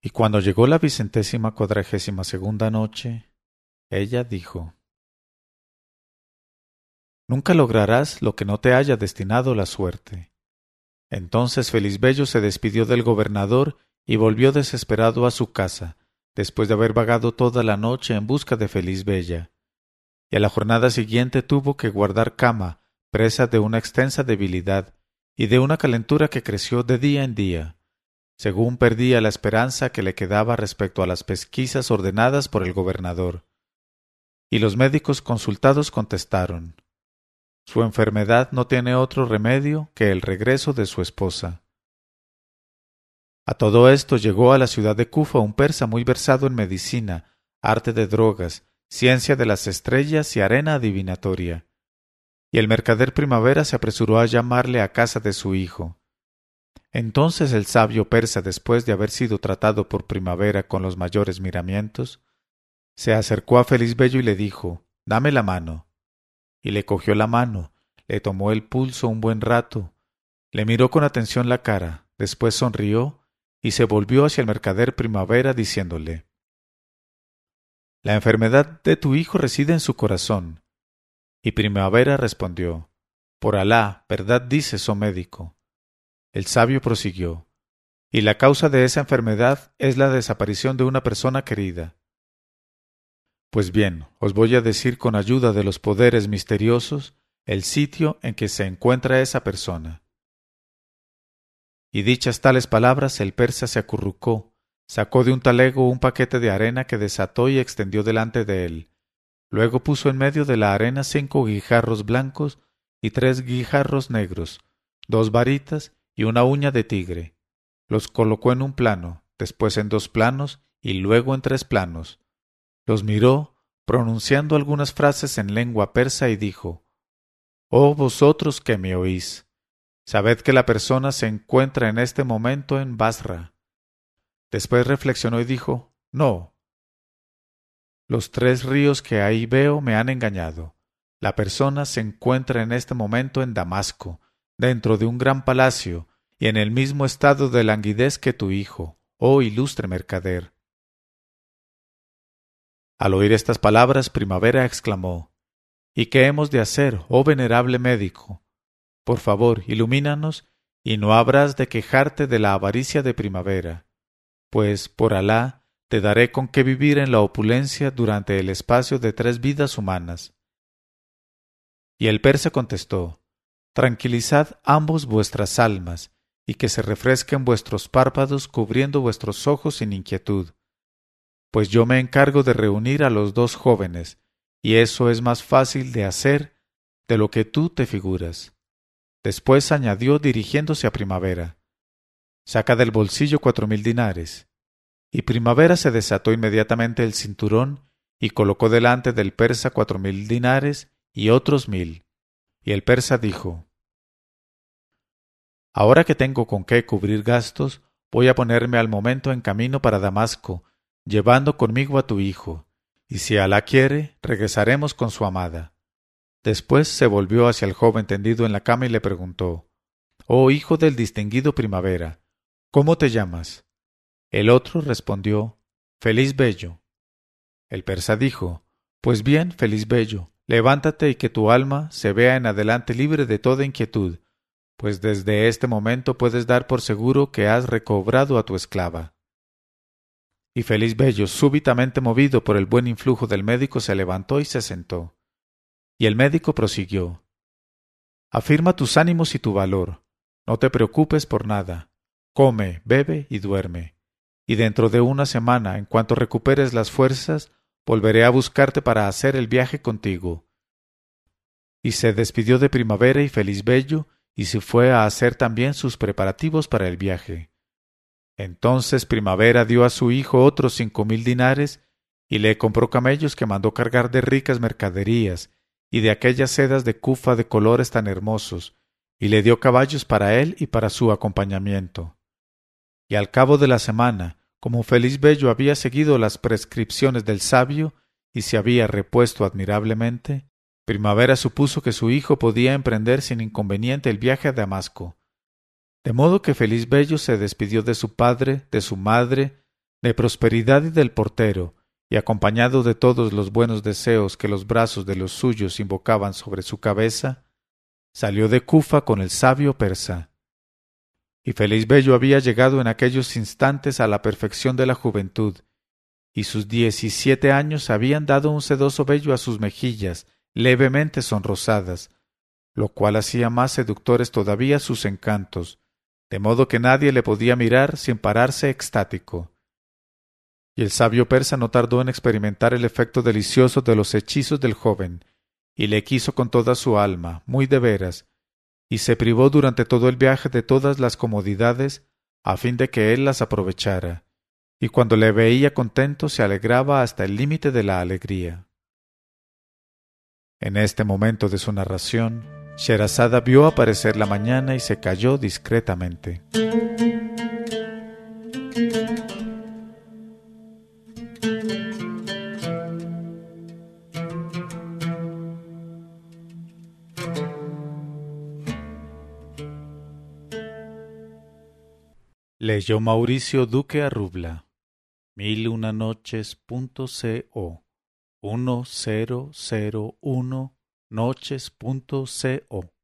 Y cuando llegó la 142ª noche, ella dijo: Nunca lograrás lo que no te haya destinado la suerte. Entonces Felisbello se despidió del gobernador y volvió desesperado a su casa, después de haber vagado toda la noche en busca de Felisbella. Y a la jornada siguiente tuvo que guardar cama, presa de una extensa debilidad y de una calentura que creció de día en día, según perdía la esperanza que le quedaba respecto a las pesquisas ordenadas por el gobernador. Y los médicos consultados contestaron: su enfermedad no tiene otro remedio que el regreso de su esposa. A todo esto llegó a la ciudad de Kufa un persa muy versado en medicina, arte de drogas, ciencia de las estrellas y arena adivinatoria. Y el mercader Primavera se apresuró a llamarle a casa de su hijo. Entonces el sabio persa, después de haber sido tratado por Primavera con los mayores miramientos, se acercó a Felisbello y le dijo: «Dame la mano». Y le cogió la mano, le tomó el pulso un buen rato, le miró con atención la cara, después sonrió y se volvió hacia el mercader Primavera diciéndole: «La enfermedad de tu hijo reside en su corazón». Y Primavera respondió: «Por Alá, verdad dices, oh médico». El sabio prosiguió: «Y la causa de esa enfermedad es la desaparición de una persona querida». Pues bien, os voy a decir con ayuda de los poderes misteriosos el sitio en que se encuentra esa persona. Y dichas tales palabras, el persa se acurrucó, sacó de un talego un paquete de arena que desató y extendió delante de él. Luego puso en medio de la arena 5 guijarros blancos y 3 guijarros negros, 2 varitas y una uña de tigre. Los colocó en un plano, después en 2 planos y luego en 3 planos. Los miró, pronunciando algunas frases en lengua persa, y dijo: «Oh vosotros que me oís, sabed que la persona se encuentra en este momento en Basra». Después reflexionó y dijo: «No, los 3 ríos que ahí veo me han engañado. La persona se encuentra en este momento en Damasco, dentro de un gran palacio, y en el mismo estado de languidez que tu hijo, oh ilustre mercader». Al oír estas palabras, Primavera exclamó: «¿Y qué hemos de hacer, oh venerable médico? Por favor, ilumínanos, y no habrás de quejarte de la avaricia de Primavera, pues, por Alá, te daré con qué vivir en la opulencia durante el espacio de 3 vidas humanas». Y el persa contestó: «Tranquilizad ambos vuestras almas, y que se refresquen vuestros párpados cubriendo vuestros ojos sin inquietud, pues yo me encargo de reunir a los 2 jóvenes, y eso es más fácil de hacer de lo que tú te figuras». Después añadió, dirigiéndose a Primavera: «Saca del bolsillo 4000 dinares». Y Primavera se desató inmediatamente el cinturón y colocó delante del persa 4000 dinares y otros 1000. Y el persa dijo: «Ahora que tengo con qué cubrir gastos, voy a ponerme al momento en camino para Damasco, llevando conmigo a tu hijo, y si Alá quiere, regresaremos con su amada». Después se volvió hacia el joven tendido en la cama y le preguntó: «Oh hijo del distinguido Primavera, ¿cómo te llamas?». El otro respondió: «Felisbello». El persa dijo: «Pues bien, Felisbello, levántate y que tu alma se vea en adelante libre de toda inquietud, pues desde este momento puedes dar por seguro que has recobrado a tu esclava». Y Felisbello, súbitamente movido por el buen influjo del médico, se levantó y se sentó. Y el médico prosiguió: «Afirma tus ánimos y tu valor. No te preocupes por nada. Come, bebe y duerme. Y dentro de una semana, en cuanto recuperes las fuerzas, volveré a buscarte para hacer el viaje contigo». Y se despidió de Primavera y Felisbello, y se fue a hacer también sus preparativos para el viaje. Entonces Primavera dio a su hijo otros 5000 dinares, y le compró camellos que mandó cargar de ricas mercaderías, y de aquellas sedas de Kufa de colores tan hermosos, y le dio caballos para él y para su acompañamiento. Y al cabo de la semana, como Felisbello había seguido las prescripciones del sabio y se había repuesto admirablemente, Primavera supuso que su hijo podía emprender sin inconveniente el viaje a Damasco. De modo que Felisbello se despidió de su padre, de su madre, de prosperidad y del portero, y acompañado de todos los buenos deseos que los brazos de los suyos invocaban sobre su cabeza, salió de Kufa con el sabio persa. Y Felizbello había llegado en aquellos instantes a la perfección de la juventud, y sus 17 años habían dado un sedoso vello a sus mejillas, levemente sonrosadas, lo cual hacía más seductores todavía sus encantos, de modo que nadie le podía mirar sin pararse extático. Y el sabio persa no tardó en experimentar el efecto delicioso de los hechizos del joven, y le quiso con toda su alma, muy de veras, y se privó durante todo el viaje de todas las comodidades, a fin de que él las aprovechara, y cuando le veía contento se alegraba hasta el límite de la alegría. En este momento de su narración, Sherazada vio aparecer la mañana y se calló discretamente. Leyó Mauricio Duque Arrubla. 1001noches.co 1001noches.co